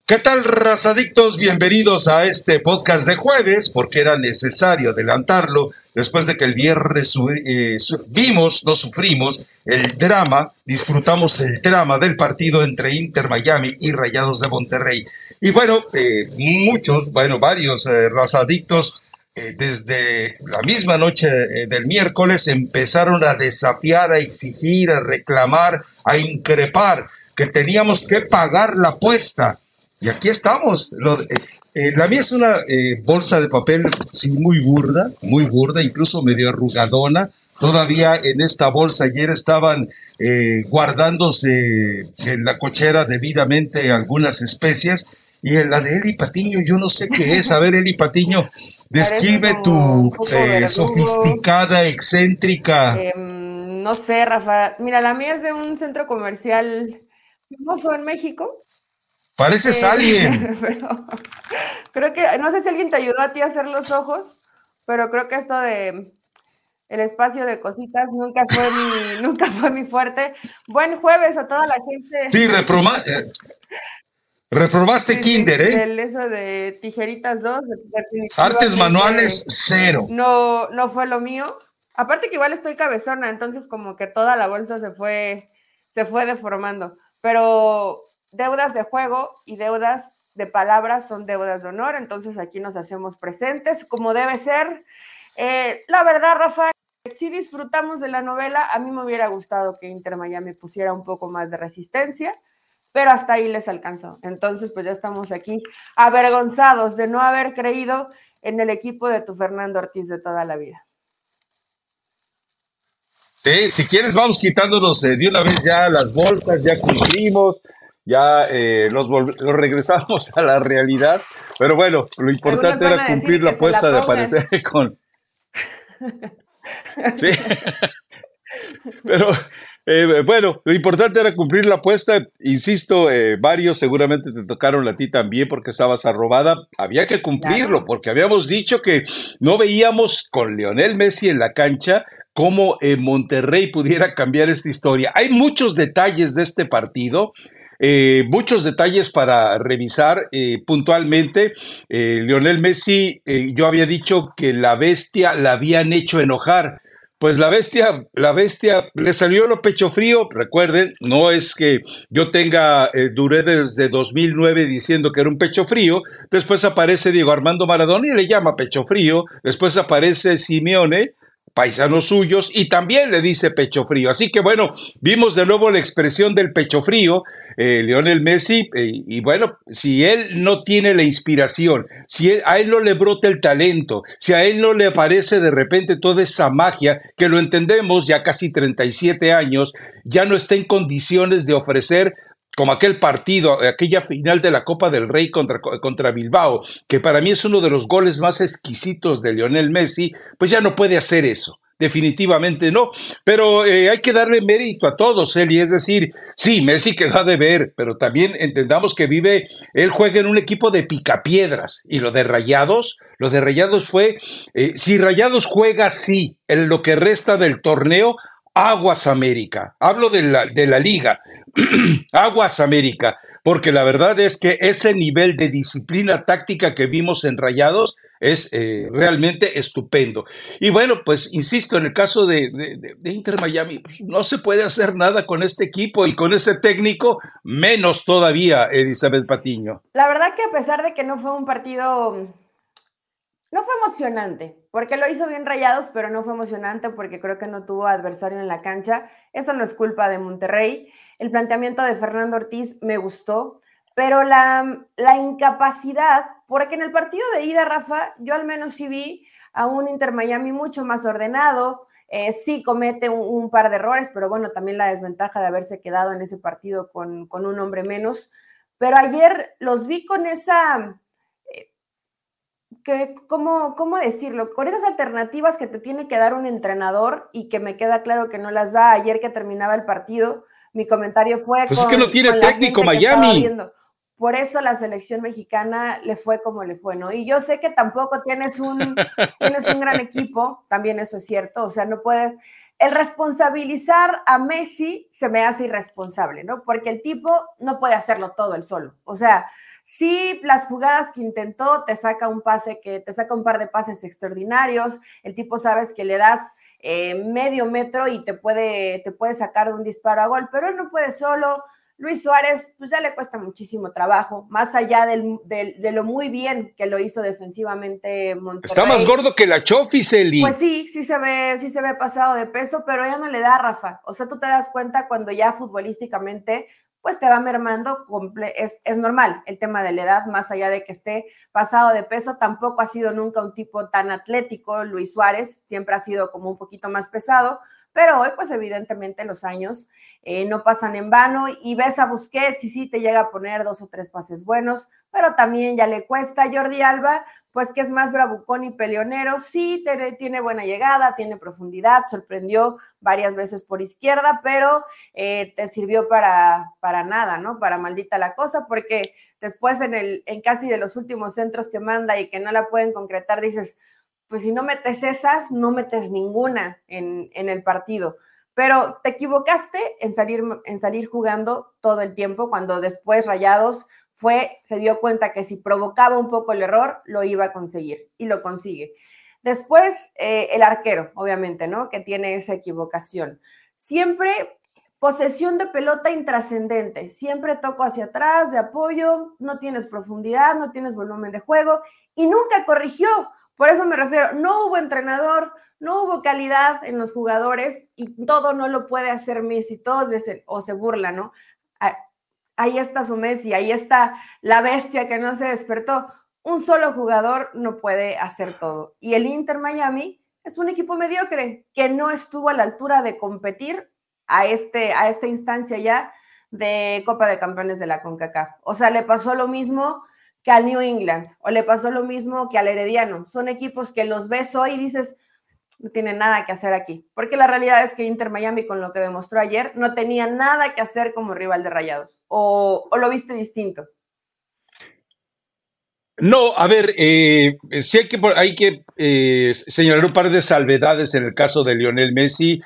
¿Qué tal, razadictos? Bienvenidos a este podcast de jueves, porque era necesario adelantarlo después de que el viernes vimos, no sufrimos, el drama, disfrutamos el drama del partido entre Inter Miami y Rayados de Monterrey. Y bueno, varios razadictos desde la misma noche del miércoles empezaron a desafiar, a exigir, a reclamar, a increpar que teníamos que pagar la apuesta. Y aquí estamos. La mía es una bolsa de papel sí, muy burda, incluso medio arrugadona. Todavía en esta bolsa ayer estaban guardándose en la cochera debidamente algunas especias. Y en la de Eli Patiño, yo no sé qué es. A ver, Eli Patiño, Parece describe como tu jugo de verdugo. sofisticada, excéntrica. No sé, Rafa. Mira, la mía es de un centro comercial famoso en México. Pareces eh, alien. pero creo que, no sé si alguien te ayudó a ti a hacer los ojos, pero creo que esto de el espacio de cositas nunca fue mi fuerte. Buen jueves a toda la Sí, gente. reprobaste Sí, sí, kinder, ¿eh? del eso de tijeritas 2, Artes manuales, definitivamente cero. no fue lo mío. Aparte que igual estoy cabezona, entonces como que toda la bolsa se fue deformando. Pero deudas de juego y deudas de palabras son deudas de honor, entonces aquí nos hacemos presentes como debe ser. La verdad, Rafa, si disfrutamos de la novela, a mí me hubiera gustado que Inter Miami pusiera un poco más de resistencia, pero hasta ahí les alcanzó. Entonces, pues ya estamos aquí avergonzados de no haber creído en el equipo de tu Fernando Ortiz de toda la vida. Sí, si quieres vamos quitándonos de una vez ya las bolsas, ya cumplimos, ya nos regresamos a la realidad, pero bueno, lo Algunos importante van era a cumplir decir la que se la apuesta de pongan. aparecer con... Sí, pero bueno, lo importante era cumplir la apuesta, insisto, varios seguramente te tocaron a ti también porque estabas arrobada, había que cumplirlo Claro. porque habíamos dicho que no veíamos con Lionel Messi en la cancha cómo Monterrey pudiera cambiar esta historia. Hay muchos detalles de este partido. Muchos detalles para revisar puntualmente. Lionel Messi, yo había dicho que la bestia la habían hecho enojar. Pues la bestia le salió lo pecho frío, recuerden, no es que yo duré desde 2009 diciendo que era un pecho frío, después aparece Diego Armando Maradona y le llama pecho frío, después aparece Simeone, paisanos suyos, y también le dice pecho frío. Así que bueno, vimos de nuevo la expresión del pecho frío, Lionel Messi, y bueno, si él no tiene la inspiración, si a él no le brota el talento, si a él no le aparece de repente toda esa magia, que lo entendemos ya casi 37 años, ya no está en condiciones de ofrecer como aquel partido, aquella final de la Copa del Rey contra Bilbao, que para mí es uno de los goles más exquisitos de Lionel Messi, pues ya no puede hacer eso. Definitivamente no, pero hay que darle mérito a todos, Eli, es decir, sí, Messi quedó a deber, pero también entendamos que él juega en un equipo de picapiedras, y lo de Rayados fue, si Rayados juega así en lo que resta del torneo, Aguas América, hablo de la liga, Aguas América, porque la verdad es que ese nivel de disciplina táctica que vimos en Rayados es realmente estupendo. Y bueno, pues insisto, en el caso de Inter Miami, pues, no se puede hacer nada con este equipo y con ese técnico, menos todavía, Elizabeth Patiño. La verdad que a pesar de que no fue un partido, no fue emocionante, porque lo hizo bien Rayados, pero no fue emocionante porque creo que no tuvo adversario en la cancha. Eso no es culpa de Monterrey. El planteamiento de Fernando Ortiz me gustó, pero la incapacidad, porque en el partido de ida, Rafa, yo al menos sí vi a un Inter Miami mucho más ordenado, sí comete un par de errores, pero bueno, también la desventaja de haberse quedado en ese partido con un hombre menos. Pero ayer los vi con esa ¿cómo decirlo? Con esas alternativas que te tiene que dar un entrenador y que me queda claro que no las da. Ayer que terminaba el partido, mi comentario fue Pues es que no tiene con la técnico gente que estaba Miami. viendo. Por eso la selección mexicana le fue como le fue, ¿no? Y yo sé que tampoco tienes un gran equipo, también eso es cierto, o sea, no puedes. El responsabilizar a Messi se me hace irresponsable, ¿no? Porque el tipo no puede hacerlo todo él solo. O sea, Sí, las jugadas que intentó, te saca un pase te saca un par de pases extraordinarios, el tipo sabes que le das medio metro y te puede sacar de un disparo a gol, pero él no puede solo. Luis Suárez, pues ya le cuesta muchísimo trabajo, más allá de lo muy bien que lo hizo defensivamente Monterrey. Está más gordo que la Chofis, Eli. Pues sí se ve pasado de peso, pero ya no le da, Rafa. O sea, tú te das cuenta cuando ya futbolísticamente pues te va mermando, es normal el tema de la edad, más allá de que esté pasado de peso, tampoco ha sido nunca un tipo tan atlético, Luis Suárez, siempre ha sido como un poquito más pesado, pero hoy pues evidentemente los años no pasan en vano y ves a Busquets y sí te llega a poner 2 o 3 pases buenos, pero también ya le cuesta. Jordi Alba, pues que es más bravucón y peleonero, sí tiene buena llegada, tiene profundidad, sorprendió varias veces por izquierda, pero te sirvió para nada, ¿no? Para maldita la cosa, porque después en casi de los últimos centros que manda y que no la pueden concretar, dices, pues si no metes esas, no metes ninguna en el partido. Pero te equivocaste en salir jugando todo el tiempo, cuando después Rayados se dio cuenta que si provocaba un poco el error, lo iba a conseguir, y lo consigue. Después, el arquero, obviamente, ¿no? Que tiene esa equivocación. Siempre posesión de pelota intrascendente, siempre toco hacia atrás, de apoyo, no tienes profundidad, no tienes volumen de juego, y nunca corrigió. Por eso me refiero, no hubo entrenador, no hubo calidad en los jugadores, y todo no lo puede hacer Messi, todos se burlan, ¿no? Ahí está su Messi, ahí está la bestia que no se despertó. Un solo jugador no puede hacer todo. Y el Inter Miami es un equipo mediocre que no estuvo a la altura de competir a esta instancia ya de Copa de Campeones de la CONCACAF. O sea, le pasó lo mismo que al New England, o le pasó lo mismo que al Herediano. Son equipos que los ves hoy y dices, no tiene nada que hacer aquí, porque la realidad es que Inter Miami, con lo que demostró ayer, no tenía nada que hacer como rival de Rayados, o lo viste distinto. No, a ver, sí hay que señalar un par de salvedades en el caso de Lionel Messi.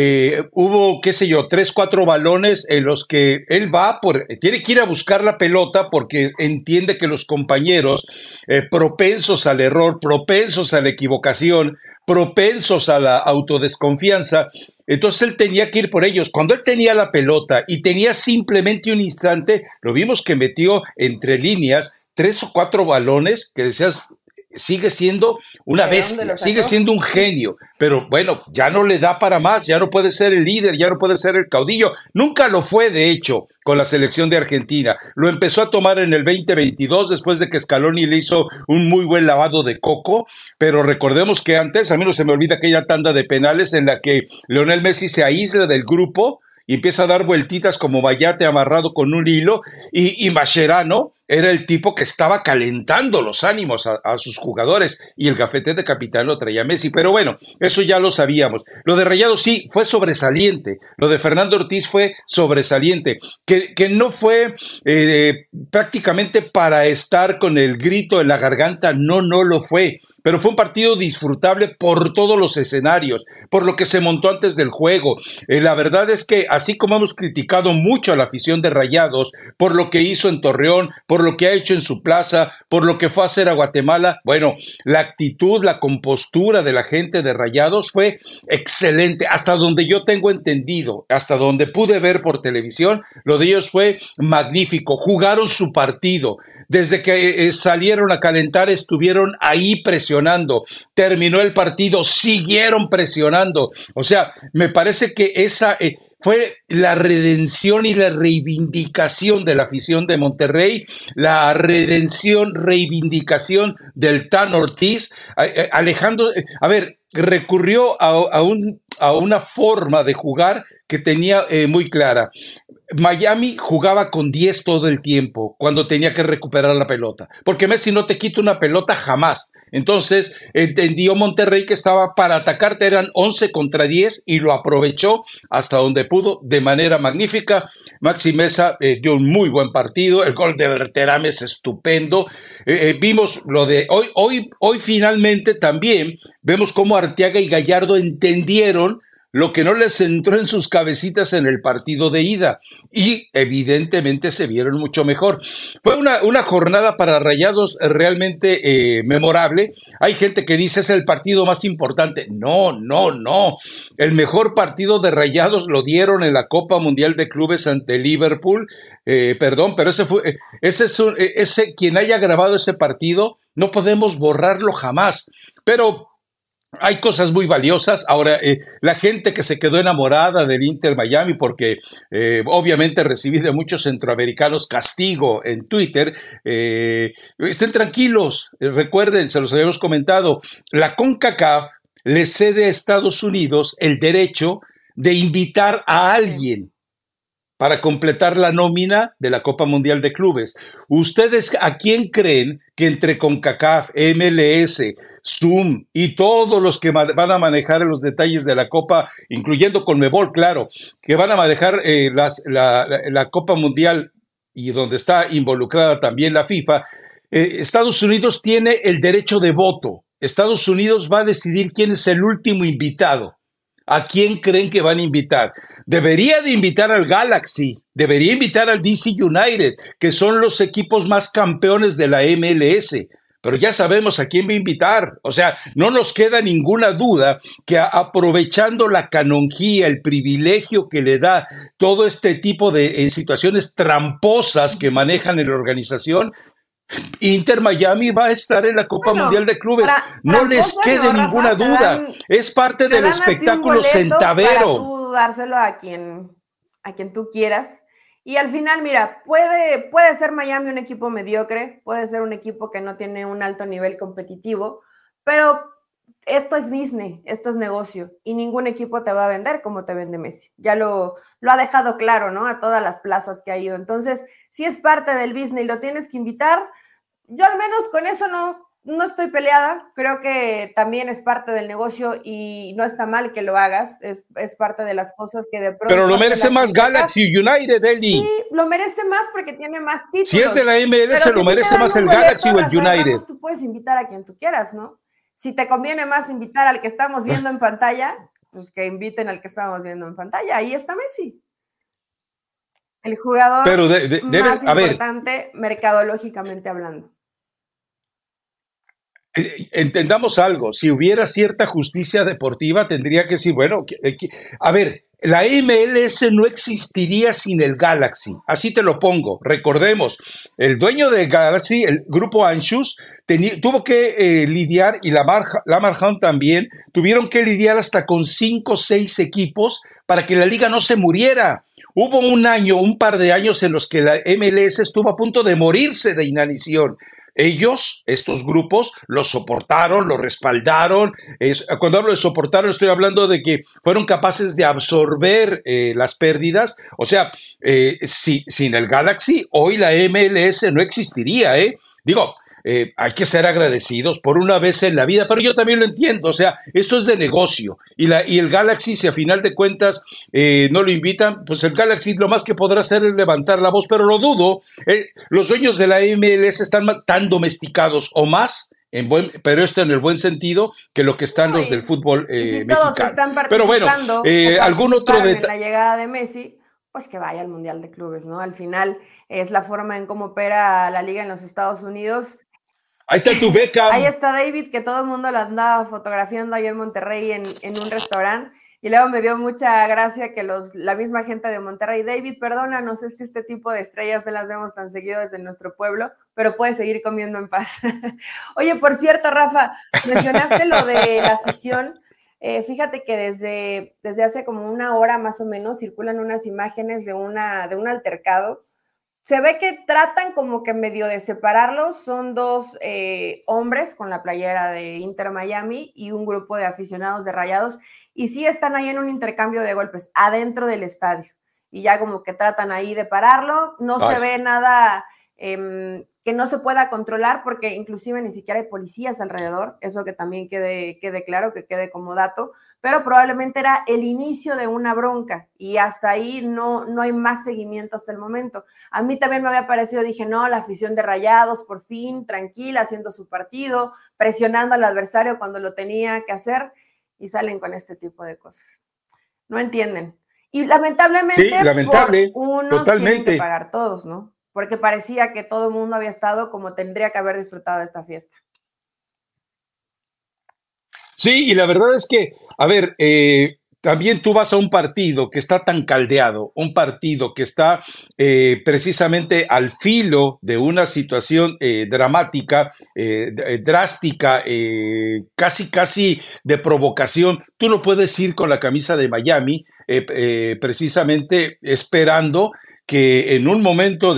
Hubo, qué sé yo, 3, 4 balones en los que él tiene que ir a buscar la pelota porque entiende que los compañeros propensos al error, propensos a la equivocación, propensos a la autodesconfianza, entonces él tenía que ir por ellos. Cuando él tenía la pelota y tenía simplemente un instante, lo vimos que metió entre líneas 3 o 4 balones que decías, sigue siendo una bestia, sigue siendo un genio, pero bueno, ya no le da para más, ya no puede ser el líder, ya no puede ser el caudillo, nunca lo fue de hecho con la selección de Argentina, lo empezó a tomar en el 2022 después de que Scaloni le hizo un muy buen lavado de coco, pero recordemos que antes, a mí no se me olvida aquella tanda de penales en la que Lionel Messi se aísla del grupo y empieza a dar vueltitas como bayate amarrado con un hilo, y Mascherano era el tipo que estaba calentando los ánimos a sus jugadores, y el gafete de capitán lo traía Messi, pero bueno, eso ya lo sabíamos. Lo de Rayados sí fue sobresaliente, lo de Fernando Ortiz fue sobresaliente, que no fue prácticamente para estar con el grito en la garganta, no lo fue. Pero fue un partido disfrutable por todos los escenarios, por lo que se montó antes del juego. La verdad es que así como hemos criticado mucho a la afición de Rayados por lo que hizo en Torreón, por lo que ha hecho en su plaza, por lo que fue a hacer a Guatemala, bueno, la actitud, la compostura de la gente de Rayados fue excelente, hasta donde yo tengo entendido, hasta donde pude ver por televisión, lo de ellos fue magnífico, jugaron su partido. Desde que salieron a calentar estuvieron ahí presionando, terminó el partido, siguieron presionando, o sea, me parece que esa fue la redención y la reivindicación de la afición de Monterrey, la redención, reivindicación del Tan Ortiz, Alejandro, a ver, recurrió a una forma de jugar que tenía muy clara. Miami jugaba con 10 todo el tiempo cuando tenía que recuperar la pelota, porque Messi no te quita una pelota jamás. Entonces entendió Monterrey que estaba para atacarte, eran 11 contra 10 y lo aprovechó hasta donde pudo de manera magnífica. Maxi Meza dio un muy buen partido, el gol de Berterame es estupendo. Vimos lo de hoy finalmente también vemos cómo Arteaga y Gallardo entendieron lo que no les entró en sus cabecitas en el partido de ida y evidentemente se vieron mucho mejor. Fue una jornada para Rayados realmente memorable. Hay gente que dice es el partido más importante. No, no, no. El mejor partido de Rayados lo dieron en la Copa Mundial de Clubes ante Liverpool. Perdón, pero ese quien haya grabado ese partido, no podemos borrarlo jamás. Pero hay cosas muy valiosas. Ahora, la gente que se quedó enamorada del Inter Miami, porque obviamente recibí de muchos centroamericanos castigo en Twitter, estén tranquilos. Recuerden, se los habíamos comentado, la CONCACAF le cede a Estados Unidos el derecho de invitar a alguien para completar la nómina de la Copa Mundial de Clubes. ¿Ustedes a quién creen que entre CONCACAF, MLS, Zoom y todos los que van a manejar los detalles de la Copa, incluyendo Conmebol, claro, que van a manejar la Copa Mundial y donde está involucrada también la FIFA, Estados Unidos tiene el derecho de voto? Estados Unidos va a decidir quién es el último invitado. ¿A quién creen que van a invitar? Debería de invitar al Galaxy, debería invitar al DC United, que son los equipos más campeones de la MLS, pero ya sabemos a quién va a invitar. O sea, no nos queda ninguna duda que aprovechando la canonjía, el privilegio que le da todo este tipo de situaciones tramposas que manejan en la organización, Inter Miami va a estar en la Copa Mundial Bueno, de Clubes. No les tramposo quede no, ninguna Rafa, duda. Es parte te del dan a ti un espectáculo boleto para centavero. tú dárselo a quien tú quieras. Y al final, mira, puede ser Miami un equipo mediocre, puede ser un equipo que no tiene un alto nivel competitivo, pero esto es business, esto es negocio, y ningún equipo te va a vender como te vende Messi. Ya lo ha dejado claro, ¿no? A todas las plazas que ha ido. Entonces, si es parte del business y lo tienes que invitar, yo al menos con eso no estoy peleada. Creo que también es parte del negocio y no está mal que lo hagas. Es parte de las cosas que de Pero pronto lo hace merece la más CONCACAF. Galaxy United, Sí, Eli. lo merece más porque tiene más Si es de títulos. la Pero MLS, si lo a ti te merece dan más un el Galaxy boleto, o el Rafael United. Ramos, tú puedes invitar a quien tú quieras, ¿no? Si te conviene más invitar al que estamos viendo en pantalla, pues que inviten al que estamos viendo en pantalla. Ahí está Messi, el jugador Pero más a ver, importante mercadológicamente hablando. entendamos algo, si hubiera cierta justicia deportiva, tendría que decir, bueno, a ver, la MLS no existiría sin el Galaxy, así te lo pongo. Recordemos, el dueño del Galaxy, el grupo Anschutz, tuvo que lidiar, y Lamar Hunt también, tuvieron que lidiar hasta con 5 o 6 equipos para que la liga no se muriera. Hubo un par de años en los que la MLS estuvo a punto de morirse de inanición. Ellos, estos grupos, lo soportaron, lo respaldaron. Cuando hablo de soportaron, estoy hablando de que fueron capaces de absorber las pérdidas. O sea, sin el Galaxy, hoy la MLS no existiría. Digo, hay que ser agradecidos por una vez en la vida, pero yo también lo entiendo. O sea, esto es de negocio. Y el Galaxy, si a final de cuentas no lo invitan, pues el Galaxy lo más que podrá hacer es levantar la voz, pero lo dudo. Los dueños de la MLS están tan domesticados o más, pero esto en el buen sentido, que lo que están No, los del fútbol y si todos mexicano. están Pero bueno, participando o algún otro participaron en detalle. la llegada de Messi, pues que vaya al Mundial de Clubes, ¿no? Al final es la forma en cómo opera la liga en los Estados Unidos. Ahí está tu Ahí Beckham. está David, que todo el mundo lo andaba fotografiando ahí en Monterrey en un restaurante. Y luego me dio mucha gracia que la misma gente de Monterrey, David, perdónanos, es que este tipo de estrellas no las vemos tan seguido desde nuestro pueblo, pero puedes seguir comiendo en paz. Oye, por cierto, Rafa, mencionaste lo de la afición. Fíjate que desde hace como una hora más o menos circulan unas imágenes de un altercado. Se ve que tratan como que medio de separarlos. Son dos hombres con la playera de Inter Miami y un grupo de aficionados de Rayados, y sí están ahí en un intercambio de golpes adentro del estadio, y ya como que tratan ahí de pararlo. No Ay, se ve nada que no se pueda controlar, porque inclusive ni siquiera hay policías alrededor. Eso que también quede claro, que quede como dato, pero probablemente era el inicio de una bronca y hasta ahí no hay más seguimiento hasta el momento. A mí también me había parecido, dije, no, la afición de Rayados, por fin, tranquila, haciendo su partido, presionando al adversario cuando lo tenía que hacer, y salen con este tipo de cosas. no entienden. Y Sí, lamentablemente por lamentable, unos tienen que totalmente. pagar todos, ¿no? Porque parecía que todo el mundo había estado como tendría que haber disfrutado de esta fiesta. Sí, y la verdad es que, a ver, también tú vas a un partido que está tan caldeado, un partido que está precisamente al filo de una situación dramática, drástica, casi de provocación. Tú no puedes ir con la camisa de Miami, precisamente esperando que en un momento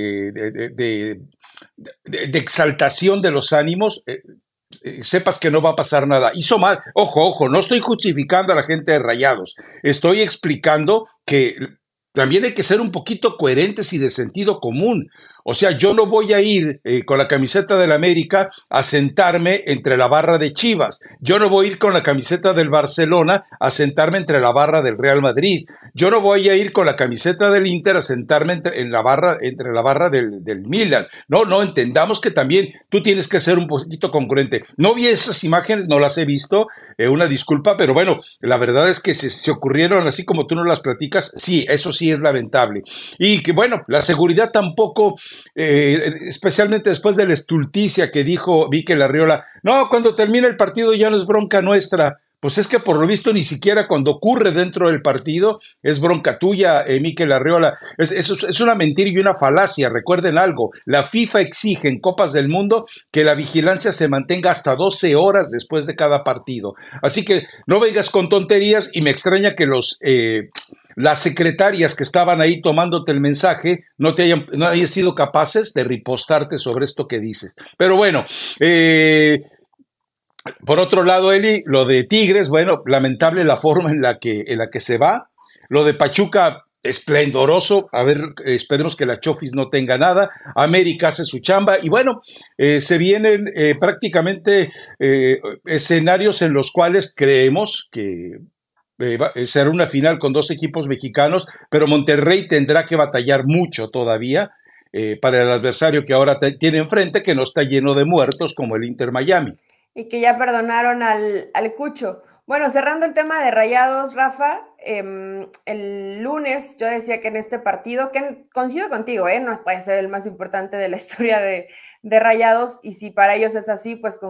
de exaltación de los ánimos, sepas que no va a pasar nada. Hizo mal. Ojo, ojo, no estoy justificando a la gente de Rayados. Estoy explicando que también hay que ser un poquito coherentes y de sentido común. O sea, yo no voy a ir con la camiseta del América a sentarme entre la barra de Chivas. Yo no voy a ir con la camiseta del Barcelona a sentarme entre la barra del Real Madrid. Yo no voy a ir con la camiseta del Inter a sentarme entre la barra del Milan. No, no, entendamos que también tú tienes que ser un poquito congruente. No vi esas imágenes, no las he visto, una disculpa, pero bueno, la verdad es que se ocurrieron así como tú nos las platicas, sí, eso sí es lamentable. Y que bueno, la seguridad tampoco, especialmente después de la estulticia que dijo Mikel Arriola, no, cuando termina el partido ya no es bronca nuestra. Pues es que por lo visto ni siquiera cuando ocurre dentro del partido es bronca tuya, Mikel Arriola. Es una mentira y una falacia. Recuerden algo, la FIFA exige en Copas del Mundo que la vigilancia se mantenga hasta 12 horas después de cada partido. Así que no vengas con tonterías y me extraña que las secretarias que estaban ahí tomándote el mensaje no hayan sido capaces de ripostarte sobre esto que dices. Pero bueno, por otro lado, Eli, lo de Tigres, bueno, lamentable la forma en la que se va. Lo de Pachuca, esplendoroso. A ver, esperemos que la Chofis no tenga nada. América hace su chamba. Y bueno, se vienen prácticamente escenarios en los cuales creemos que será una final con dos equipos mexicanos, pero Monterrey tendrá que batallar mucho todavía para el adversario que ahora tiene enfrente, que no está lleno de muertos como el Inter Miami. Y que ya perdonaron al Cucho. Bueno, cerrando el tema de Rayados, Rafa, el lunes yo decía que en este partido, que coincido contigo, no puede ser el más importante de la historia de Rayados, y si para ellos es así, pues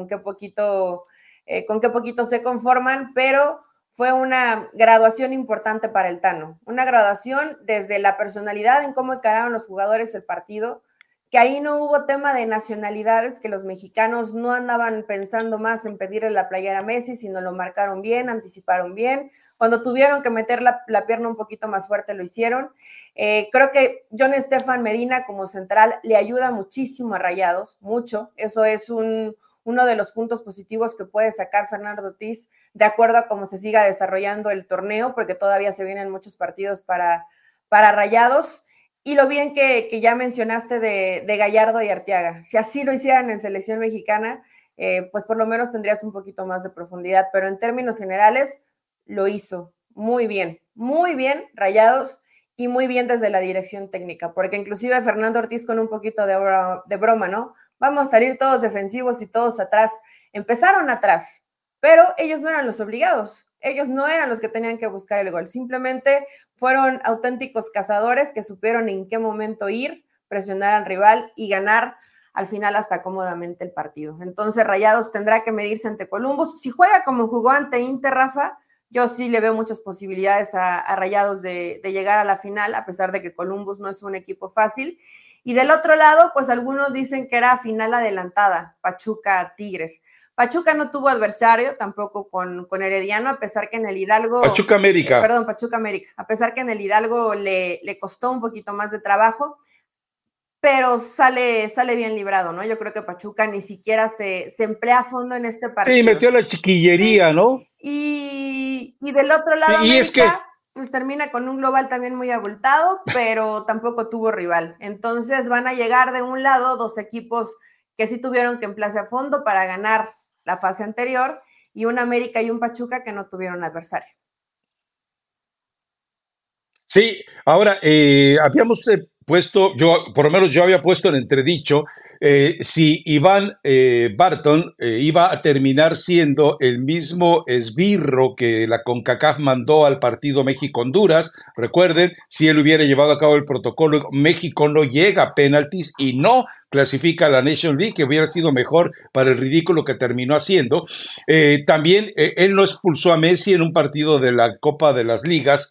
con qué poquito se conforman, pero fue una graduación importante para el Tano, una graduación desde la personalidad en cómo encararon los jugadores el partido, que ahí no hubo tema de nacionalidades, que los mexicanos no andaban pensando más en pedirle la playera a Messi, sino lo marcaron bien, anticiparon bien. Cuando tuvieron que meter la pierna un poquito más fuerte, lo hicieron. Creo que John Estefan Medina como central le ayuda muchísimo a Rayados, mucho. Eso es uno de los puntos positivos que puede sacar Fernando Ortiz, de acuerdo a cómo se siga desarrollando el torneo, porque todavía se vienen muchos partidos para Rayados. Y lo bien que ya mencionaste de Gallardo y Arteaga. Si así lo hicieran en selección mexicana, pues por lo menos tendrías un poquito más de profundidad. Pero en términos generales, lo hizo muy bien, Rayados, y muy bien desde la dirección técnica, porque inclusive Fernando Ortiz con un poquito de broma, ¿no? Vamos a salir todos defensivos y todos atrás. Empezaron atrás, pero ellos no eran los obligados. Ellos no eran los que tenían que buscar el gol. Simplemente fueron auténticos cazadores que supieron en qué momento ir, presionar al rival y ganar al final hasta cómodamente el partido. Entonces Rayados tendrá que medirse ante Columbus. Si juega como jugó ante Inter, Rafa, yo sí le veo muchas posibilidades a Rayados de llegar a la final, a pesar de que Columbus no es un equipo fácil. Y del otro lado, pues algunos dicen que era final adelantada, Pachuca-Tigres. Pachuca no tuvo adversario tampoco con Herediano, a pesar que en el Hidalgo, Pachuca América. Pachuca América, a pesar que en el Hidalgo le costó un poquito más de trabajo, pero sale bien librado, ¿no? Yo creo que Pachuca ni siquiera se emplea a fondo en este Sí, partido. metió la Sí, chiquillería, ¿no? y del otro lado Y es que América, pues termina con un global también muy abultado, pero tampoco tuvo rival. Entonces van a llegar de un lado dos equipos que sí tuvieron que emplearse a fondo para ganar la fase anterior, y un América y un Pachuca que no tuvieron adversario. sí, ahora habíamos puesto, yo por lo menos yo había puesto en entredicho si Iván Barton iba a terminar siendo el mismo esbirro que la CONCACAF mandó al partido México-Honduras. Recuerden, si él hubiera llevado a cabo el protocolo, México no llega a penaltis y no clasifica a la Nation League, que hubiera sido mejor para el ridículo que terminó haciendo. También él no expulsó a Messi en un partido de la Copa de las Ligas,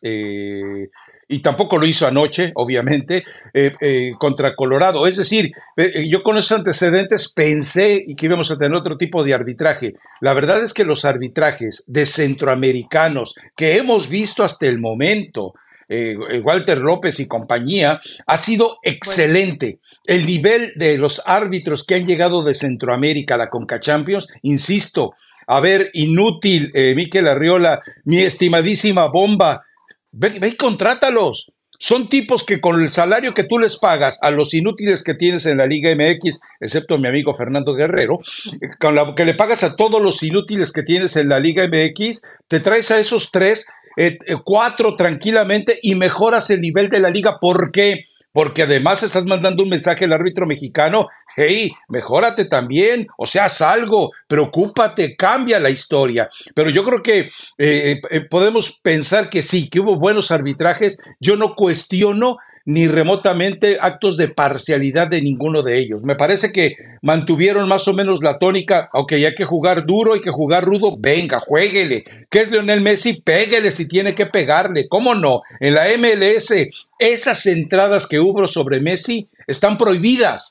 y tampoco lo hizo anoche, obviamente, contra Colorado. Es decir, yo con esos antecedentes pensé que íbamos a tener otro tipo de arbitraje. La verdad es que los arbitrajes de centroamericanos que hemos visto hasta el momento, Walter López y compañía, ha sido excelente. El nivel de los árbitros que han llegado de Centroamérica a la Conca Champions, insisto, a ver, inútil, Mikel Arriola, mi estimadísima Bomba, ve y contrátalos. Son tipos que con el salario que tú les pagas a los inútiles que tienes en la Liga MX, excepto mi amigo Fernando Guerrero, con la que le pagas a todos los inútiles que tienes en la Liga MX, te traes a esos 3, 4 tranquilamente y mejoras el nivel de la liga. ¿Por qué? Porque además estás mandando un mensaje al árbitro mexicano: hey, mejórate también, o sea, haz algo, preocúpate, cambia la historia. Pero yo creo que podemos pensar que sí, que hubo buenos arbitrajes. Yo no cuestiono ni remotamente actos de parcialidad de ninguno de ellos. Me parece que mantuvieron más o menos la tónica: ok, hay que jugar duro, hay que jugar rudo, venga, juéguele. ¿Qué es Lionel Messi? Péguele si tiene que pegarle, ¿cómo no? En la MLS, esas entradas que hubo sobre Messi están prohibidas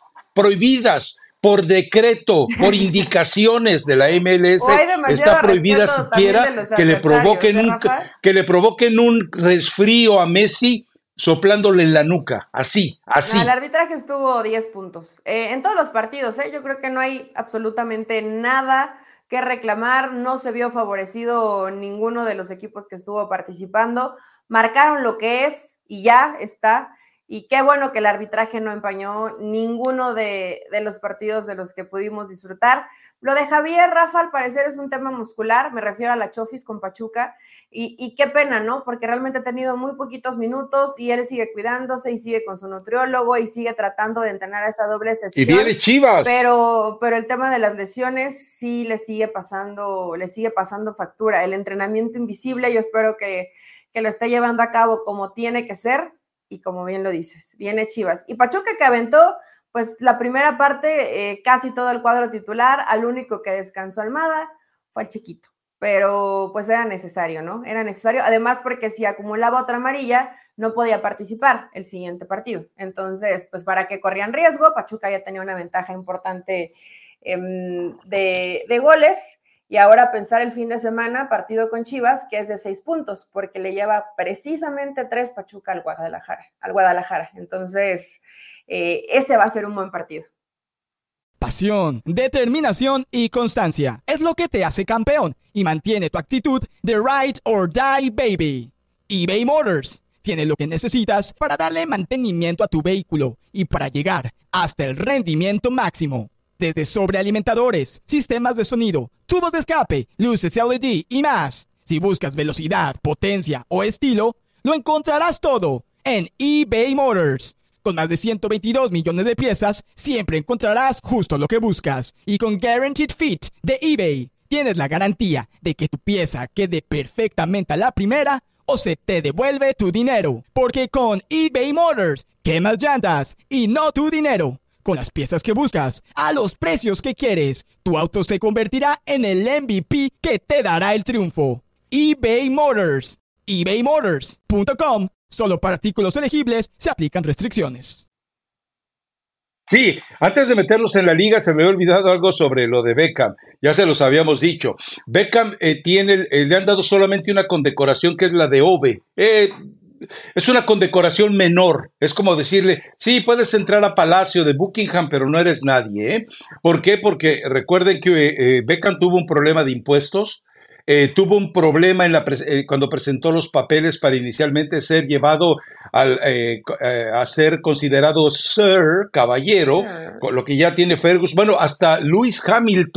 por decreto, por indicaciones de la MLS. Está prohibida siquiera que le provoquen un resfrío a Messi soplándole en la nuca, así. No, el arbitraje estuvo 10 puntos. En todos los partidos, yo creo que no hay absolutamente nada que reclamar. No se vio favorecido ninguno de los equipos que estuvo participando. Marcaron lo que es y ya está. Y qué bueno que el arbitraje no empañó ninguno de los partidos de los que pudimos disfrutar. Lo de Javier, Rafa, al parecer es un tema muscular, me refiero a la Chofis con Pachuca, y qué pena, ¿no? Porque realmente ha tenido muy poquitos minutos y él sigue cuidándose y sigue con su nutriólogo y sigue tratando de entrenar esa doble sesión. Y viene Chivas. Pero el tema de las lesiones sí le sigue pasando factura. El entrenamiento invisible, yo espero que lo esté llevando a cabo como tiene que ser, y como bien lo dices, viene Chivas. Y Pachuca, que aventó pues la primera parte, casi todo el cuadro titular. Al único que descansó Almada fue el Chiquito, pero pues era necesario, ¿no? Era necesario, además porque si acumulaba otra amarilla, no podía participar el siguiente partido. Entonces, pues para que corrían riesgo, Pachuca ya tenía una ventaja importante de goles, y ahora pensar el fin de semana, partido con Chivas, que es de 6 puntos, porque le lleva precisamente 3 Pachuca al Guadalajara. Entonces, este va a ser un buen partido. Pasión, determinación y constancia es lo que te hace campeón y mantiene tu actitud de ride or die, baby. eBay Motors tiene lo que necesitas para darle mantenimiento a tu vehículo y para llegar hasta el rendimiento máximo. Desde sobrealimentadores, sistemas de sonido, tubos de escape, luces LED y más. Si buscas velocidad, potencia o estilo, lo encontrarás todo en eBay Motors. Con más de 122 millones de piezas, siempre encontrarás justo lo que buscas. Y con Guaranteed Fit de eBay, tienes la garantía de que tu pieza quede perfectamente a la primera o se te devuelve tu dinero. Porque con eBay Motors, quemas llantas y no tu dinero. Con las piezas que buscas, a los precios que quieres, tu auto se convertirá en el MVP que te dará el triunfo. eBay Motors. ebaymotors.com. Solo para artículos elegibles se aplican restricciones. Sí, antes de meterlos en la liga se me había olvidado algo sobre lo de Beckham. Ya se los habíamos dicho. Beckham le han dado solamente una condecoración, que es la de Ove. Es una condecoración menor. Es como decirle: sí, puedes entrar a Palacio de Buckingham, pero no eres nadie, ¿eh? ¿Por qué? Porque recuerden que Beckham tuvo un problema de impuestos. Tuvo un problema cuando presentó los papeles para inicialmente ser llevado a ser considerado Sir, caballero, con lo que ya tiene Ferguson. Bueno, hasta Lewis Hamilton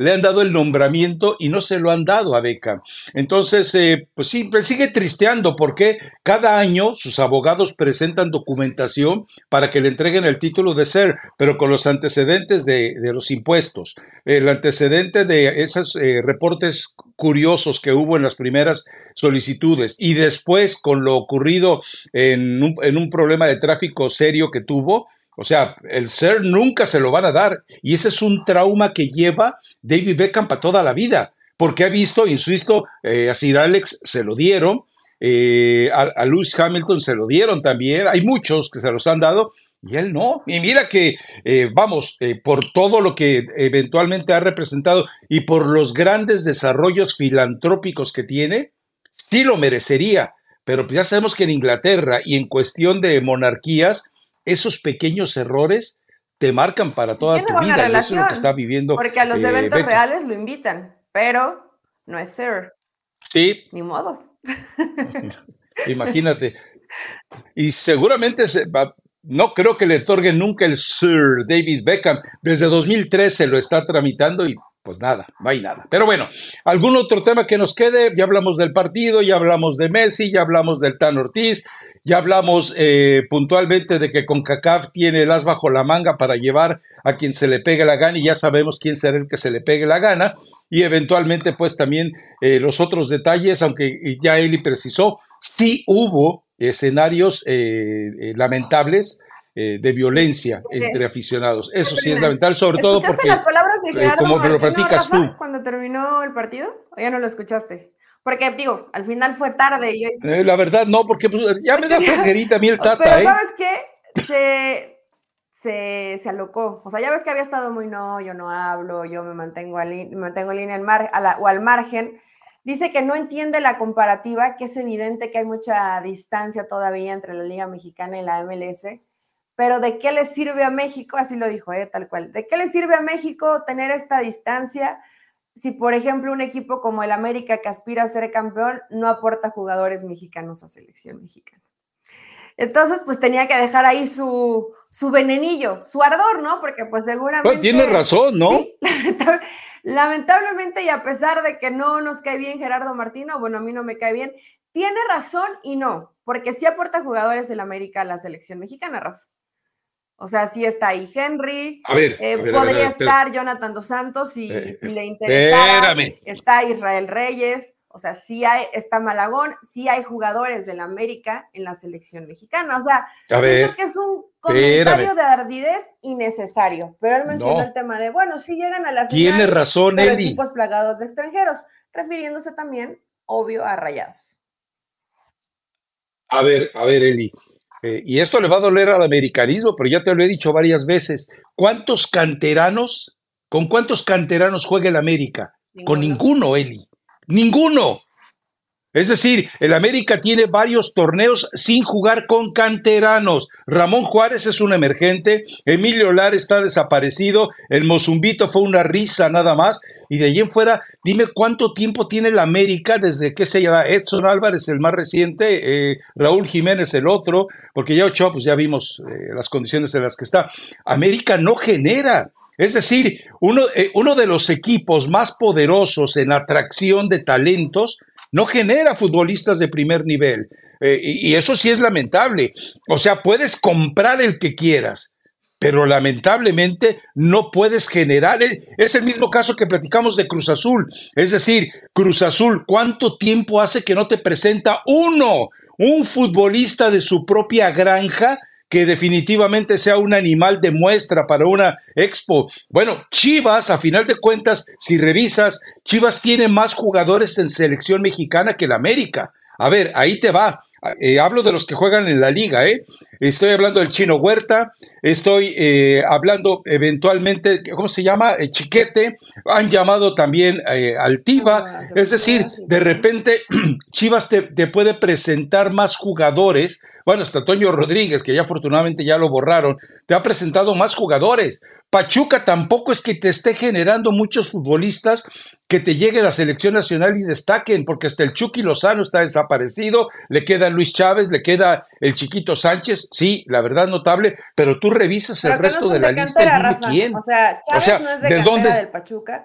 le han dado el nombramiento y no se lo han dado a Beckham. Entonces, pues sí, pues sigue tristeando porque cada año sus abogados presentan documentación para que le entreguen el título de Sir, pero con los antecedentes de los impuestos, el antecedente de esos reportes curiosos que hubo en las primeras solicitudes y después con lo ocurrido en un problema de tráfico serio que tuvo. O sea, el Sir nunca se lo van a dar y ese es un trauma que lleva David Beckham para toda la vida, porque ha visto, insisto, a Sir Alex se lo dieron, a Lewis Hamilton se lo dieron también, hay muchos que se los han dado y él no. Y mira que, por todo lo que eventualmente ha representado y por los grandes desarrollos filantrópicos que tiene, sí lo merecería, pero ya sabemos que en Inglaterra y en cuestión de monarquías, esos pequeños errores te marcan para toda tu vida y eso es lo que está viviendo. Porque a los eventos reales lo invitan, pero no es Sir. Sí. Ni modo. Imagínate. Y seguramente no creo que le otorguen nunca el Sir David Beckham. Desde 2003 se lo está tramitando y pues nada, no hay nada. Pero bueno, ¿algún otro tema que nos quede? Ya hablamos del partido, ya hablamos de Messi, ya hablamos del Tan Ortiz, ya hablamos puntualmente de que CONCACAF tiene el as bajo la manga para llevar a quien se le pegue la gana y ya sabemos quién será el que se le pegue la gana y eventualmente pues también los otros detalles, aunque ya Eli precisó, sí hubo escenarios lamentables de violencia entre aficionados. Eso sí es lamentable, sobre todo porque, las palabras de Gerardo como me lo Martino, platicas Rafa, tú. cuando terminó el partido, ¿o ya no lo escuchaste? Porque, digo, al final fue tarde. Y la verdad no, porque pues, ya me da flojerita a mí el Tata. Pero ¿sabes qué? Se alocó. O sea, ya ves que había estado muy yo no hablo, yo me mantengo en línea o al margen. Dice que no entiende la comparativa, que es evidente que hay mucha distancia todavía entre la Liga Mexicana y la MLS. Pero ¿de qué le sirve a México? Así lo dijo, tal cual. ¿De qué le sirve a México tener esta distancia si, por ejemplo, un equipo como el América que aspira a ser campeón no aporta jugadores mexicanos a selección mexicana? Entonces, pues tenía que dejar ahí su venenillo, su ardor, ¿no? Porque pues seguramente... Bueno, tiene razón, ¿no? Sí, lamentablemente, y a pesar de que no nos cae bien Gerardo Martino, bueno, a mí no me cae bien, tiene razón y no, porque sí aporta jugadores del América a la selección mexicana, Rafa. O sea, sí está ahí Henry, podría estar Jonathan Dos Santos si le interesara, está Israel Reyes, o sea, sí está Malagón, sí hay jugadores del América en la selección mexicana, o sea, siento que es un comentario de ardidez innecesario, pero él mencionó el tema de, bueno, sí llegan a la final, tiene razón, pero Eli. equipos plagados de extranjeros, refiriéndose también, obvio, a Rayados. A ver, Eli. Y esto le va a doler al americanismo, pero ya te lo he dicho varias veces. ¿Con cuántos canteranos juega el América? Ninguno. Con ninguno, Eli. Ninguno. Es decir, el América tiene varios torneos sin jugar con canteranos. Ramón Juárez es un emergente, Emilio Lara está desaparecido, el Mozumbito fue una risa nada más, y de allí en fuera, dime cuánto tiempo tiene el América desde que se llama Edson Álvarez, el más reciente, Raúl Jiménez el otro, porque ya Ochoa, pues ya vimos las condiciones en las que está. América no genera. Es decir, uno de los equipos más poderosos en atracción de talentos no genera futbolistas de primer nivel. Y eso sí es lamentable. O sea, puedes comprar el que quieras, pero lamentablemente no puedes generar. Es el mismo caso que platicamos de Cruz Azul. Es decir, Cruz Azul, ¿cuánto tiempo hace que no te presenta un futbolista de su propia granja que definitivamente sea un animal de muestra para una expo? Bueno, Chivas, a final de cuentas, si revisas, Chivas tiene más jugadores en selección mexicana que el América. A ver, ahí te va. Hablo de los que juegan en la liga, Estoy hablando del Chino Huerta, estoy hablando eventualmente, ¿cómo se llama? Chiquete, han llamado también Altiva, es decir, de repente Chivas te puede presentar más jugadores. Bueno, hasta Toño Rodríguez, que ya afortunadamente ya lo borraron, te ha presentado más jugadores. Pachuca tampoco es que te esté generando muchos futbolistas que te lleguen a la selección nacional y destaquen, porque hasta el Chucky Lozano está desaparecido, le queda Luis Chávez, le queda el Chiquito Sánchez, sí, la verdad notable, pero tú revisas el resto de la lista y dime quién. O sea, Chávez no es de cantera del Pachuca,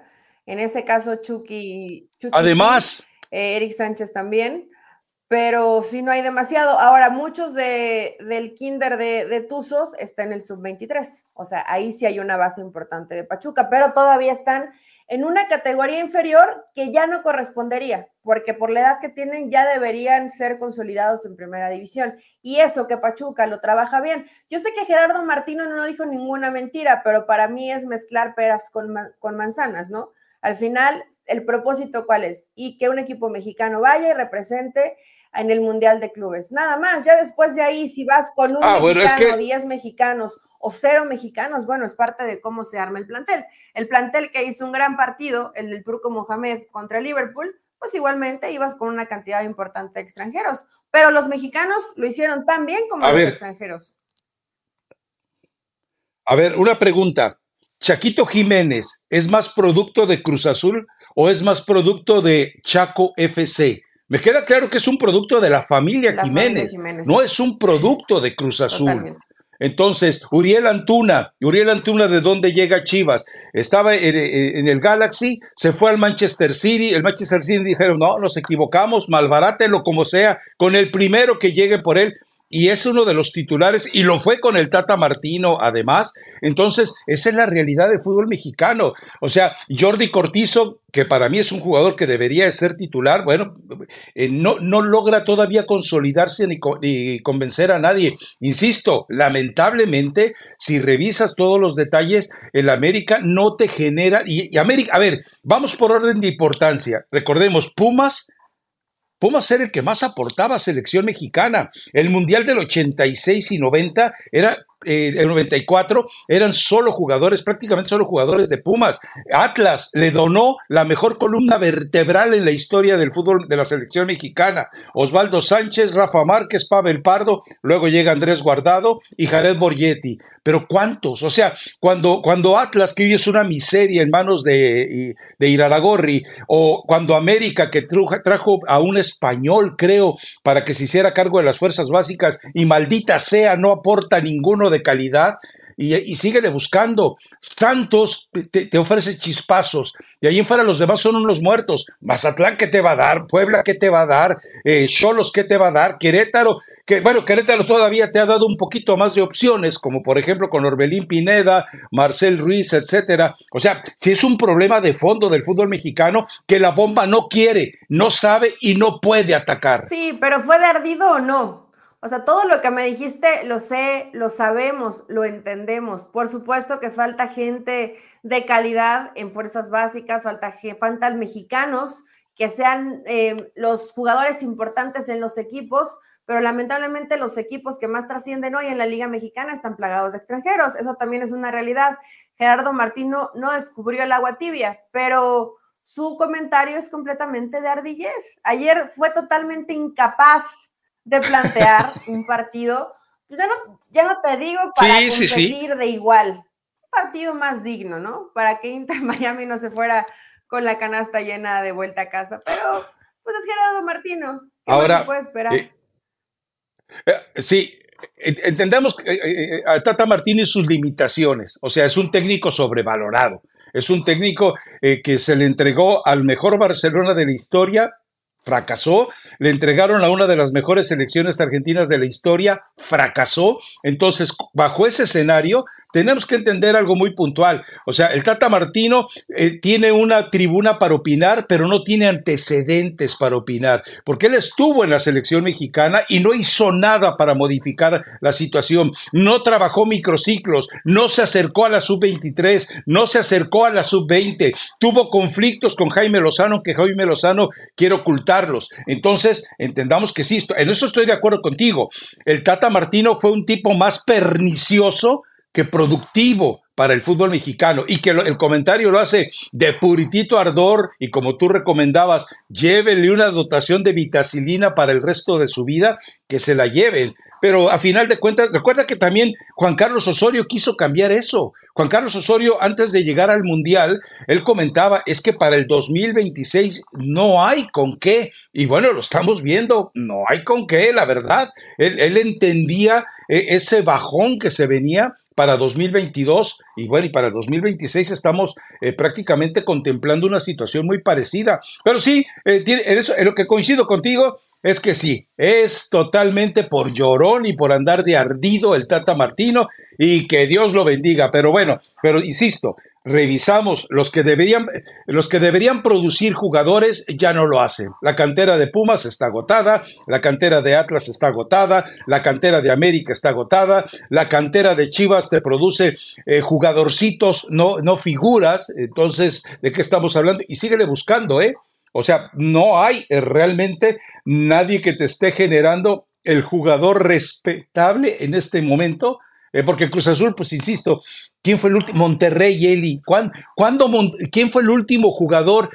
En ese caso, Chucky sí, Además, Eric Sánchez también, pero sí no hay demasiado. Ahora, muchos del kinder de Tuzos está en el sub-23, o sea, ahí sí hay una base importante de Pachuca, pero todavía están en una categoría inferior que ya no correspondería, porque por la edad que tienen ya deberían ser consolidados en primera división. Y eso que Pachuca lo trabaja bien. Yo sé que Gerardo Martino no dijo ninguna mentira, pero para mí es mezclar peras con manzanas, ¿no? Al final, el propósito, ¿cuál es? Y que un equipo mexicano vaya y represente en el Mundial de Clubes. Nada más, ya después de ahí, si vas con un mexicano, bueno, es que 10 mexicanos o 0 mexicanos, bueno, es parte de cómo se arma el plantel. El plantel que hizo un gran partido, el del Turco Mohamed contra el Liverpool, pues igualmente ibas con una cantidad importante de extranjeros, pero los mexicanos lo hicieron tan bien como los extranjeros. A ver, una pregunta. ¿Chaquito Jiménez es más producto de Cruz Azul o es más producto de Chaco FC? Me queda claro que es un producto de la familia Jiménez, no es un producto de Cruz Azul. Totalmente. Entonces, Uriel Antuna, ¿de dónde llega Chivas? Estaba en el Galaxy, se fue al Manchester City, el Manchester City dijeron, no, nos equivocamos, malbarátelo como sea, con el primero que llegue por él. Y es uno de los titulares, y lo fue con el Tata Martino, además. Entonces, esa es la realidad del fútbol mexicano. O sea, Jordi Cortizo, que para mí es un jugador que debería ser titular, bueno, no logra todavía consolidarse ni convencer a nadie. Insisto, lamentablemente, si revisas todos los detalles, el América no te genera, y América, a ver, vamos por orden de importancia. Recordemos, Pumas era el que más aportaba a selección mexicana. El Mundial del 86 y 90 era el 94 eran prácticamente solo jugadores de Pumas. Atlas le donó la mejor columna vertebral en la historia del fútbol de la selección mexicana. Osvaldo Sánchez, Rafa Márquez, Pavel Pardo, luego llega Andrés Guardado y Jared Borgetti. Pero ¿cuántos? O sea, cuando Atlas, que hoy es una miseria en manos de Iraragorri, o cuando América, que trajo a un español, creo, para que se hiciera cargo de las fuerzas básicas, y maldita sea, no aporta ninguno de calidad, y síguele buscando. Santos te ofrece chispazos, y ahí en fuera los demás son unos muertos. Mazatlán, ¿qué te va a dar? Puebla, ¿qué te va a dar? Xolos, ¿qué te va a dar? Querétaro, Querétaro todavía te ha dado un poquito más de opciones, como por ejemplo con Orbelín Pineda, Marcel Ruiz, etcétera. O sea, si es un problema de fondo del fútbol mexicano, que la bomba no quiere, no sabe y no puede atacar. Sí, pero ¿fue de ardido o no? O sea, todo lo que me dijiste lo sé, lo sabemos, lo entendemos. Por supuesto que falta gente de calidad en fuerzas básicas, faltan mexicanos que sean los jugadores importantes en los equipos, pero lamentablemente los equipos que más trascienden hoy en la Liga Mexicana están plagados de extranjeros. Eso también es una realidad. Gerardo Martino no descubrió el agua tibia, pero su comentario es completamente de ardillez. Ayer fue totalmente incapaz de plantear un partido, pues ya no te digo para competir de igual, un partido más digno, ¿no? Para que Inter Miami no se fuera con la canasta llena de vuelta a casa, pero pues es Gerardo Martino, ¿qué más se puede esperar? Sí, entendemos a Tata Martino y sus limitaciones, o sea, es un técnico sobrevalorado, es un técnico que se le entregó al mejor Barcelona de la historia, fracasó, le entregaron a una de las mejores selecciones argentinas de la historia, fracasó. Entonces, bajo ese escenario, tenemos que entender algo muy puntual. O sea, el Tata Martino tiene una tribuna para opinar, pero no tiene antecedentes para opinar, porque él estuvo en la selección mexicana y no hizo nada para modificar la situación. No trabajó microciclos, no se acercó a la sub-23, no se acercó a la sub-20, tuvo conflictos con Jaime Lozano, que Jaime Lozano quiere ocultarlos. Entonces, entendamos que sí, en eso estoy de acuerdo contigo. El Tata Martino fue un tipo más pernicioso que productivo para el fútbol mexicano, y que el comentario lo hace de puritito ardor, y como tú recomendabas, llévenle una dotación de vitacilina para el resto de su vida, que se la lleven. Pero a final de cuentas, recuerda que también Juan Carlos Osorio quiso cambiar eso. Juan Carlos Osorio, antes de llegar al Mundial, él comentaba, es que para el 2026 no hay con qué. Y bueno, lo estamos viendo, no hay con qué, la verdad. Él entendía ese bajón que se venía, para 2022 y bueno, y para 2026 estamos prácticamente contemplando una situación muy parecida. Pero sí, en lo que coincido contigo es que sí, es totalmente por llorón y por andar de ardido el Tata Martino y que Dios lo bendiga. Pero bueno, pero insisto, revisamos los que deberían producir jugadores ya no lo hacen. La cantera de Pumas está agotada, la cantera de Atlas está agotada, la cantera de América está agotada, la cantera de Chivas te produce jugadorcitos, no figuras. Entonces, ¿de qué estamos hablando? Y síguele buscando, ¿eh? O sea, no hay realmente nadie que te esté generando el jugador respetable en este momento, porque Cruz Azul, pues insisto, ¿quién fue el último? Monterrey, Eli. ¿Quién fue el último jugador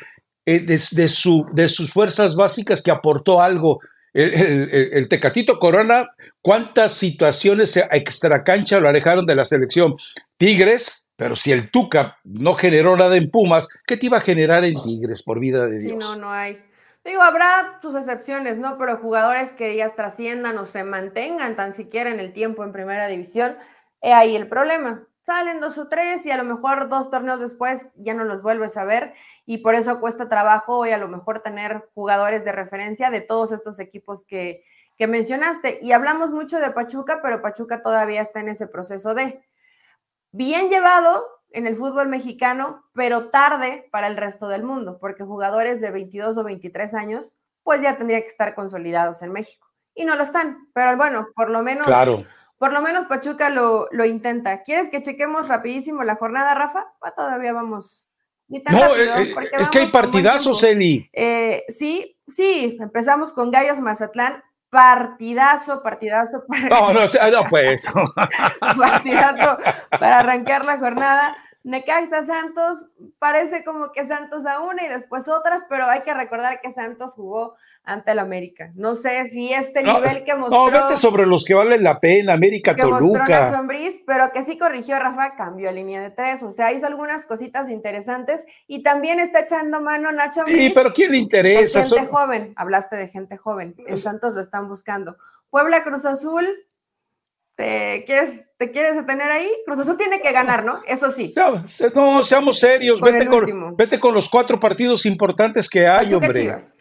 de sus fuerzas básicas que aportó algo? El Tecatito Corona, ¿cuántas situaciones extracancha lo alejaron de la selección? Tigres, pero si el Tuca no generó nada en Pumas, ¿qué te iba a generar en Tigres, por vida de Dios? Sí, no hay. Digo, habrá sus excepciones, ¿no? Pero jugadores que digas trasciendan o se mantengan tan siquiera en el tiempo en primera división, ahí el problema. Salen 2 o 3 y a lo mejor 2 torneos después ya no los vuelves a ver y por eso cuesta trabajo hoy a lo mejor tener jugadores de referencia de todos estos equipos que mencionaste. Y hablamos mucho de Pachuca, pero Pachuca todavía está en ese proceso de bien llevado en el fútbol mexicano, pero tarde para el resto del mundo, porque jugadores de 22 o 23 años, pues ya tendría que estar consolidados en México. Y no lo están, pero bueno, por lo menos Pachuca lo intenta. ¿Quieres que chequemos rapidísimo la jornada, Rafa? Todavía vamos, ni tan rápido, porque es que hay partidazos, Eli. Sí, empezamos con Gallos Mazatlán, partidazo. No, pues. Partidazo para arrancar la jornada. Necaxa Santos, parece como que Santos a una y después otras, pero hay que recordar que Santos jugó ante el América. No sé si nivel que mostró. No, vete sobre los que valen la pena, América, que Toluca. Mostró Nacho Ambriz, pero que sí corrigió Rafa, cambió a línea de 3, o sea, hizo algunas cositas interesantes y también está echando mano Nacho Ambriz. Sí, pero ¿quién le interesa? De gente joven, hablaste de gente joven, en Santos lo están buscando. Puebla, Cruz Azul, ¿Te quieres detener ahí? Cruz Azul tiene que ganar, ¿no? Eso sí. No, seamos serios. Vete con los 4 partidos importantes que hay, Pachuca, hombre. Chivas.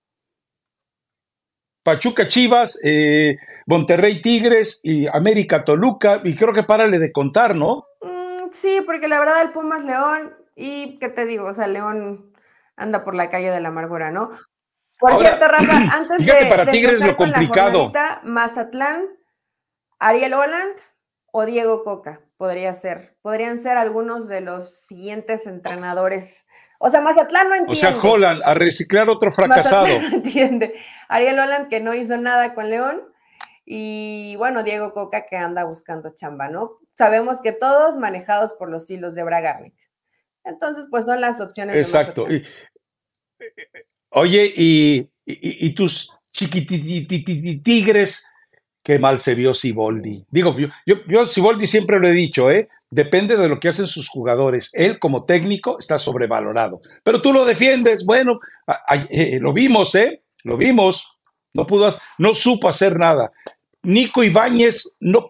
Pachuca, Chivas, Monterrey, Tigres y América, Toluca. Y creo que párale de contar, ¿no? Sí, porque la verdad el Pumas León y, ¿qué te digo? O sea, León anda por la calle de la amargura, ¿no? Por cierto, Rafa, antes fíjate, para Tigres lo complicado. Mazatlán, Ariel Holland o Diego Coca podrían ser algunos de los siguientes entrenadores. O sea, Mazatlán no entiende. O sea, Holland, a reciclar otro fracasado. Mazatlán no entiende. Ariel Holland, que no hizo nada con León, y bueno, Diego Coca, que anda buscando chamba, ¿no? Sabemos que todos manejados por los hilos de Bragarnik. Entonces, pues son las opciones. Exacto. Oye, y tus chiquititigres, qué mal se vio Siboldi. Digo, yo Siboldi siempre lo he dicho, depende de lo que hacen sus jugadores. Él como técnico está sobrevalorado. Pero tú lo defiendes, bueno, lo vimos, lo vimos. No supo hacer nada. Nico Ibáñez, no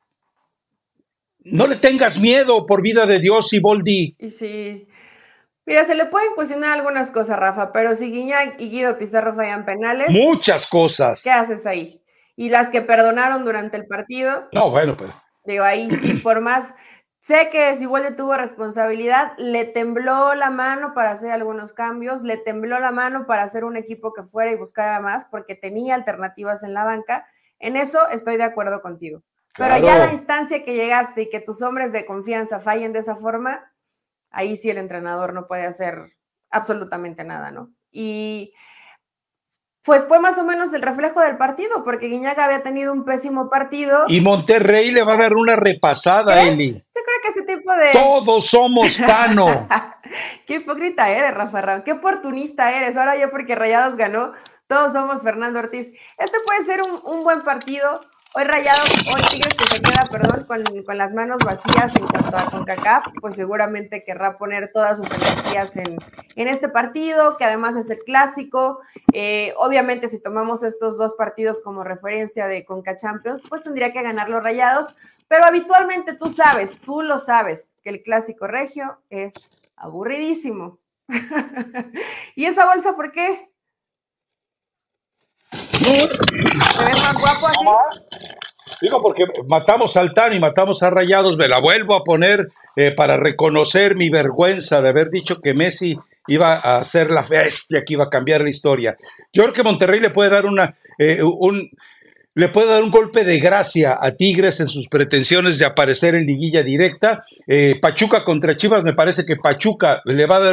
le tengas miedo, por vida de Dios, Siboldi. Y sí. Mira, se le pueden cuestionar algunas cosas, Rafa, pero si Guiñac y Guido Pizarro fallan penales. Muchas cosas. ¿Qué haces ahí? Y las que perdonaron durante el partido. No, bueno, pues. Digo, ahí sí, por más. Sé que Siboldi tuvo responsabilidad, le tembló la mano para hacer algunos cambios, le tembló la mano para hacer un equipo que fuera y buscara más, porque tenía alternativas en la banca. En eso estoy de acuerdo contigo. Claro. Pero ya la instancia que llegaste y que tus hombres de confianza fallen de esa forma, ahí sí el entrenador no puede hacer absolutamente nada, ¿no? Y pues fue más o menos el reflejo del partido, porque Guiñaga había tenido un pésimo partido. Y Monterrey le va a dar una repasada, Eli. Yo creo que ese tipo de... Todos somos Tano. Qué hipócrita eres, Rafa Ram. Qué oportunista eres. Ahora yo porque Rayados ganó, todos somos Fernando Ortiz. Este puede ser un buen partido, Hoy Tigres que se queda, perdón, con las manos vacías en cuanto a CONCACAF, pues seguramente querrá poner todas sus energías en este partido, que además es el clásico. Obviamente, si tomamos estos dos partidos como referencia de CONCA Champions, pues tendría que ganar los Rayados, pero habitualmente tú lo sabes, que el clásico regio es aburridísimo. ¿Y esa bolsa por qué? ¿Te ves más guapo así? Digo, porque matamos al TAN y matamos a Rayados, me la vuelvo a poner para reconocer mi vergüenza de haber dicho que Messi iba a ser la bestia que iba a cambiar la historia. Yo creo que Monterrey le puede dar le puede dar un golpe de gracia a Tigres en sus pretensiones de aparecer en liguilla directa. Pachuca contra Chivas, me parece que Pachuca le va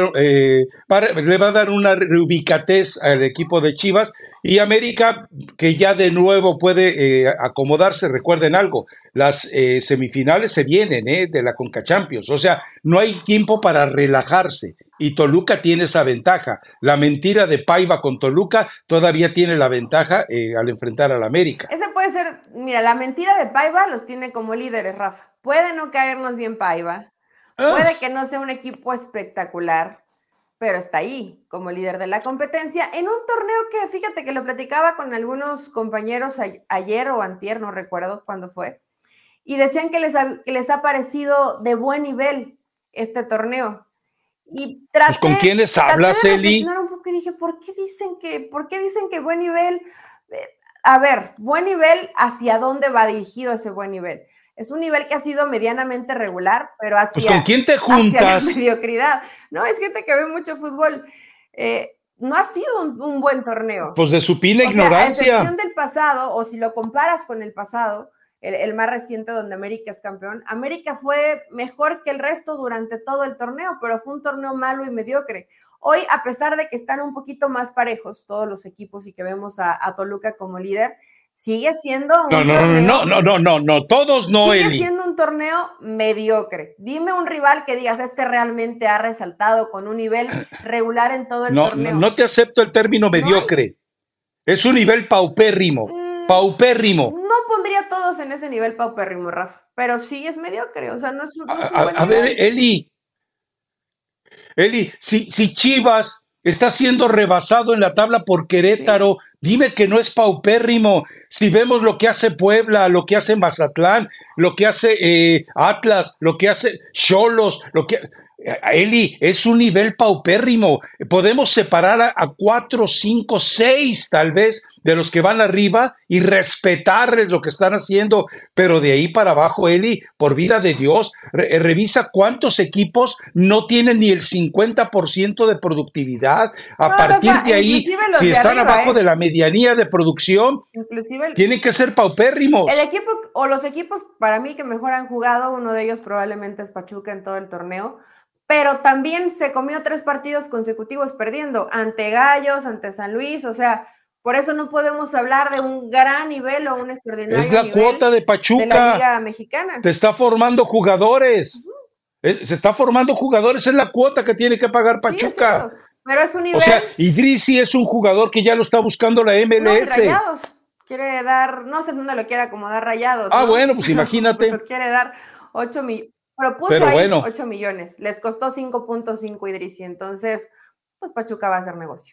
a dar una reubicatez al equipo de Chivas, y América, que ya de nuevo puede acomodarse. Recuerden algo, las semifinales se vienen de la Conca Champions, o sea, no hay tiempo para relajarse. Y Toluca tiene esa ventaja. La mentira de Paiva con Toluca todavía tiene la ventaja al enfrentar al América. Ese puede ser, mira, la mentira de Paiva los tiene como líderes, Rafa. Puede no caernos bien Paiva, puede que no sea un equipo espectacular, pero está ahí como líder de la competencia en un torneo que, fíjate que lo platicaba con algunos compañeros ayer o antier, no recuerdo cuándo fue, y decían que les ha parecido de buen nivel este torneo. Y pues ¿con quiénes hablas, Eli? Un poco y dije, ¿por qué dicen que buen nivel? A ver, buen nivel, ¿hacia dónde va dirigido ese buen nivel? Es un nivel que ha sido medianamente regular, pero hacia, pues ¿con quién te juntas? Hacia la mediocridad. No, es gente que ve mucho fútbol. No ha sido un buen torneo. Pues de supina ignorancia. A excepción del pasado, o si lo comparas con el pasado, el más reciente donde América es campeón, América fue mejor que el resto durante todo el torneo, pero fue un torneo malo y mediocre. Hoy, a pesar de que están un poquito más parejos todos los equipos y que vemos a Toluca como líder, sigue siendo un torneo... No, todos no, Eli. Sigue siendo un torneo mediocre. Dime un rival que digas, realmente ha resaltado con un nivel regular en todo el torneo. No te acepto el término mediocre. Es un nivel paupérrimo. Paupérrimo. No pondría todos en ese nivel paupérrimo, Rafa, pero sí es mediocre, o sea, no es un a ver, Eli, si Chivas está siendo rebasado en la tabla por Querétaro, sí, dime que no es paupérrimo. Si vemos lo que hace Puebla, lo que hace Mazatlán, lo que hace Atlas, lo que hace Xolos, Eli, es un nivel paupérrimo. Podemos separar a 4, 5, 6 tal vez de los que van arriba y respetarles lo que están haciendo, pero de ahí para abajo, Eli, por vida de Dios, revisa cuántos equipos no tienen ni el 50% de productividad. A partir de ahí, si están abajo de la medianía de producción, tienen que ser paupérrimos. El equipo o los equipos para mí que mejor han jugado, uno de ellos probablemente es Pachuca en todo el torneo, pero también se comió 3 partidos consecutivos perdiendo ante Gallos, ante San Luis, o sea, por eso no podemos hablar de un gran nivel o un extraordinario nivel. Es la cuota de Pachuca. De la Liga Mexicana. Te está formando jugadores. Se está formando jugadores, es la cuota que tiene que pagar Pachuca. Sí, pero es un nivel. O sea, Idrissi es un jugador que ya lo está buscando la MLS. No, Rayados. Quiere dar, no sé dónde lo quiere acomodar Rayados. Ah, ¿no? Bueno, pues imagínate. Pues quiere dar 8 millones. Propuso ahí 8 millones. Les costó 5.5 Idrissi. Entonces, pues Pachuca va a hacer negocio.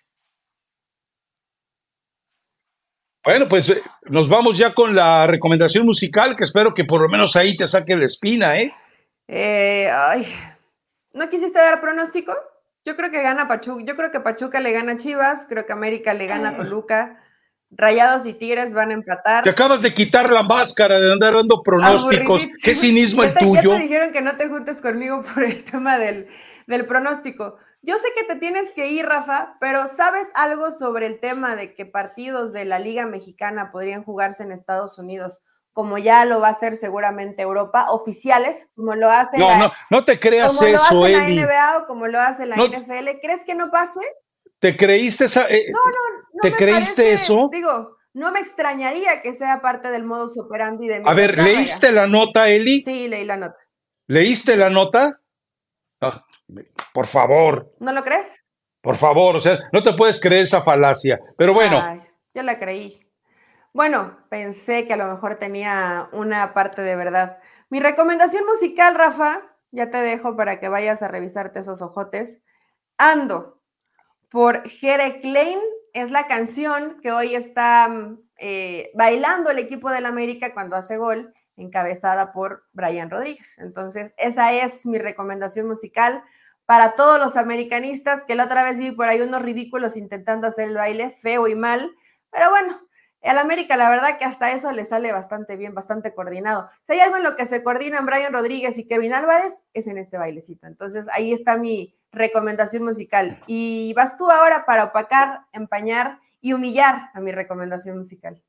Bueno, pues nos vamos ya con la recomendación musical, que espero que por lo menos ahí te saque la espina, ¿No quisiste dar pronóstico? Yo creo que gana Pachuca. Yo creo que Pachuca le gana a Chivas, creo que América le gana a Toluca. Rayados y Tigres van a empatar. Te acabas de quitar la máscara de andar dando pronósticos. ¿Qué cinismo el tuyo? Ya te dijeron que no te juntes conmigo por el tema del pronóstico. Yo sé que te tienes que ir, Rafa, pero ¿sabes algo sobre el tema de que partidos de la Liga Mexicana podrían jugarse en Estados Unidos, como ya lo va a hacer seguramente Europa, oficiales, como lo hace no te creas como eso, lo hace Eli. la NBA o como lo hace la NFL? ¿Crees que no pase? ¿Te creíste esa? No ¿Te creíste parece, eso? Digo, no me extrañaría que sea parte del modus operandi de mi A ver, ¿leíste la nota, Eli? Sí, leí la nota. ¿Leíste la nota? Por favor. ¿No lo crees? Por favor, o sea, no te puedes creer esa falacia. Pero bueno. Ay, yo la creí. Bueno, pensé que a lo mejor tenía una parte de verdad. Mi recomendación musical, Rafa, ya te dejo para que vayas a revisarte esos ojotes. Ando, por Jere Klein, es la canción que hoy está bailando el equipo del América cuando hace gol, encabezada por Brian Rodríguez. Entonces, esa es mi recomendación musical para todos los americanistas, que la otra vez vi por ahí unos ridículos intentando hacer el baile, feo y mal, pero bueno, al América la verdad que hasta eso le sale bastante bien, bastante coordinado. Si hay algo en lo que se coordinan Brian Rodríguez y Kevin Álvarez, es en este bailecito. Entonces, ahí está mi recomendación musical. Y vas tú ahora para opacar, empañar y humillar a mi recomendación musical.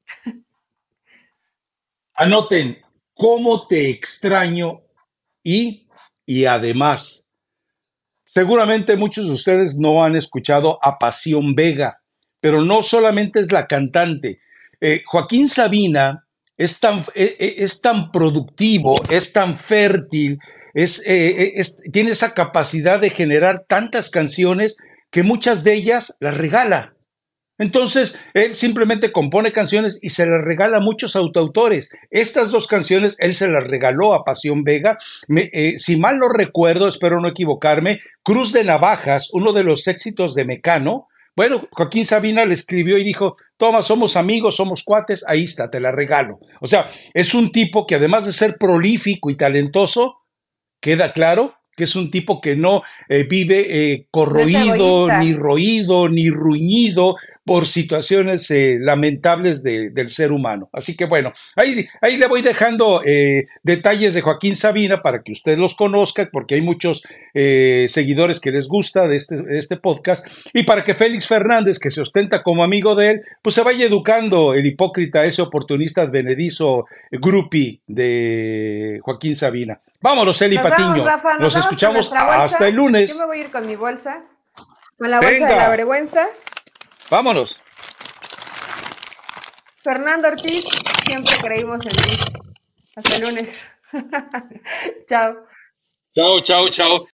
Anoten, cómo te extraño y además, seguramente muchos de ustedes no han escuchado a Pasión Vega, pero no solamente es la cantante. Joaquín Sabina es tan productivo, es tan fértil, tiene esa capacidad de generar tantas canciones que muchas de ellas las regala. Entonces, él simplemente compone canciones y se las regala a muchos autoautores. Estas dos canciones él se las regaló a Pasión Vega. Si mal no recuerdo, espero no equivocarme, Cruz de Navajas, uno de los éxitos de Mecano. Bueno, Joaquín Sabina le escribió y dijo, toma, somos amigos, somos cuates, ahí está, te la regalo. O sea, es un tipo que además de ser prolífico y talentoso, queda claro que es un tipo que no vive corroído, ni roído, ni ruñido por situaciones lamentables del ser humano. Así que bueno, ahí le voy dejando detalles de Joaquín Sabina para que usted los conozca, porque hay muchos seguidores que les gusta de este podcast, y para que Félix Fernández, que se ostenta como amigo de él, pues se vaya educando el hipócrita, ese oportunista advenedizo groupie de Joaquín Sabina. Vámonos, Eli Patiño. Rafa, nos escuchamos hasta el lunes. Yo me voy a ir con mi bolsa, con la bolsa de la vergüenza. Vámonos. Fernando Ortiz, siempre creímos en ti. Hasta el lunes. Chao. Chao, chao, chao.